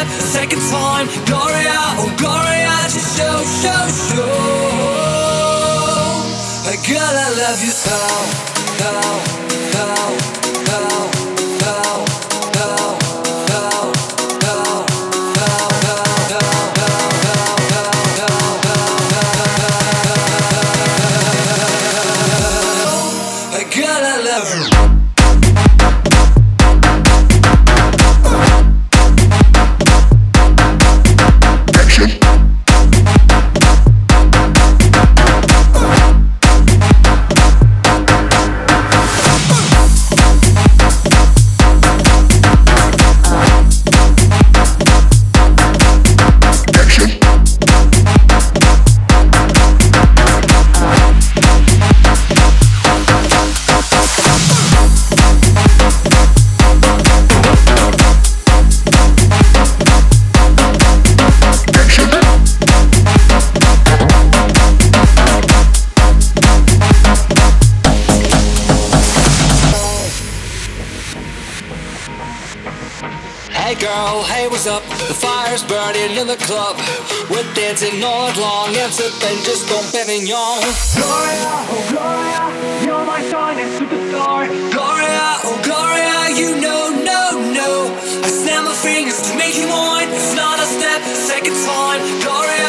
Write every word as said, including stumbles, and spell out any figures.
step, a second time. Gloria, oh Gloria, just show, show, show. Girl, I love you so, so, so, so, so, so, so, girl, I love you. Hey girl, hey what's up? The fire's burning in the club. We're dancing all night long and sipping just Dom Perignon. Gloria, oh Gloria, you're my shining superstar. Gloria, oh Gloria, you know, no, no. I snap my fingers to make you mine. It's not a step, a second time. Gloria.